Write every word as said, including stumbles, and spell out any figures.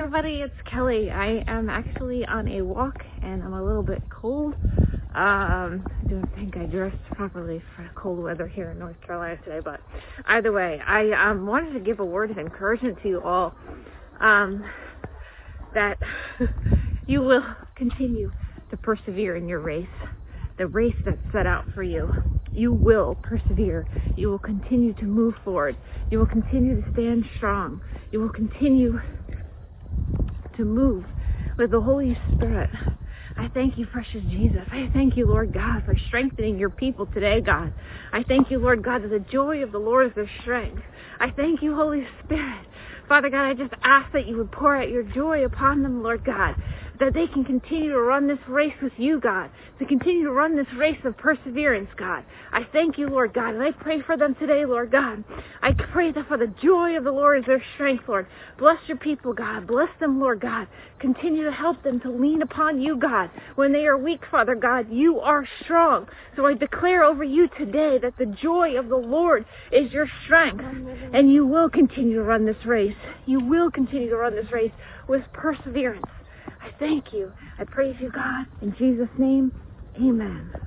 everybody, it's Kelly. I am actually on a walk and I'm a little bit cold. Um, I don't think I dressed properly for cold weather here in North Carolina today, but either way, I um, wanted to give a word of encouragement to you all, um, that you will continue to persevere in your race, the race that's set out for you. You will persevere. You will continue to move forward. You will continue to stand strong. You will continue to move with the Holy Spirit. I thank you, precious Jesus. I thank you, Lord God, for strengthening your people today, God. I thank you, Lord God, that the joy of the Lord is their strength. I thank you, Holy Spirit. Father God, I just ask that you would pour out your joy upon them, Lord God, that they can continue to run this race with you, God, to continue to run this race of perseverance, God. I thank you, Lord God, and I pray for them today, Lord God. I pray that for the joy of the Lord is their strength, Lord. Bless your people, God. Bless them, Lord God. Continue to help them to lean upon you, God. When they are weak, Father God, you are strong. So I declare over you today that the joy of the Lord is your strength, and you will continue to run this race. You will continue to run this race with perseverance. I thank you. I praise you, God. In Jesus' name, amen.